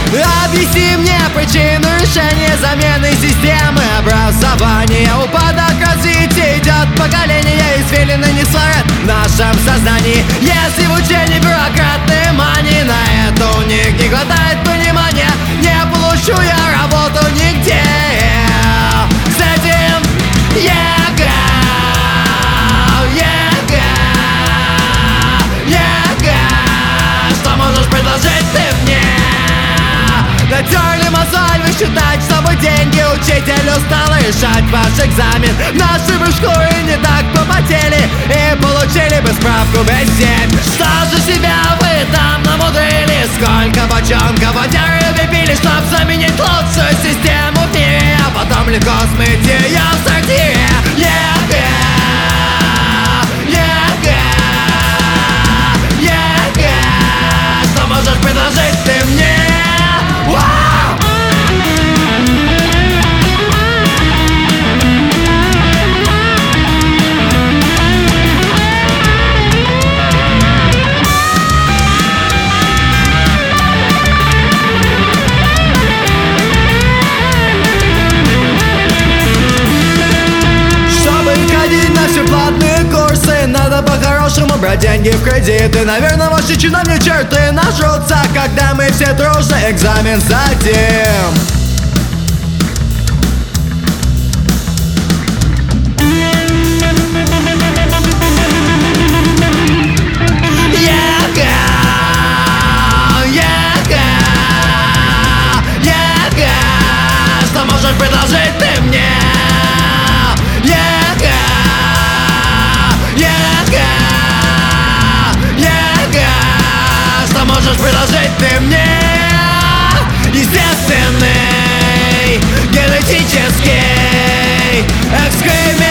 Объясни мне причину решения замены системы образования. Упадок развития идет поколение, извилины не сварят в нашем сознании. Если в учении бюрократные мании, на это у них не хватает понимания. Не получу я работу нигде с этим ЕГЭ. Что можешь предложить ты мне? Натерли мозоль высчитать, чтобы деньги учителю стало решать ваш экзамен. Наши бы в школе не так попотели и получили бы справку без 7. Что же себя вы там намудрили? Сколько бочонков водяры выпили, чтоб заменить лучшую систему в мире, а потом легко смыть ее в сортире? Что можешь предложить ты мне? Платные курсы, надо по-хорошему брать деньги в кредит. И, наверное, ваши чиновные черты нажрутся, когда мы все дружно экзамен сдадим. Что можешь предложить ты мне? Что можешь предложить ты мне? Естественный, генетический экскремент.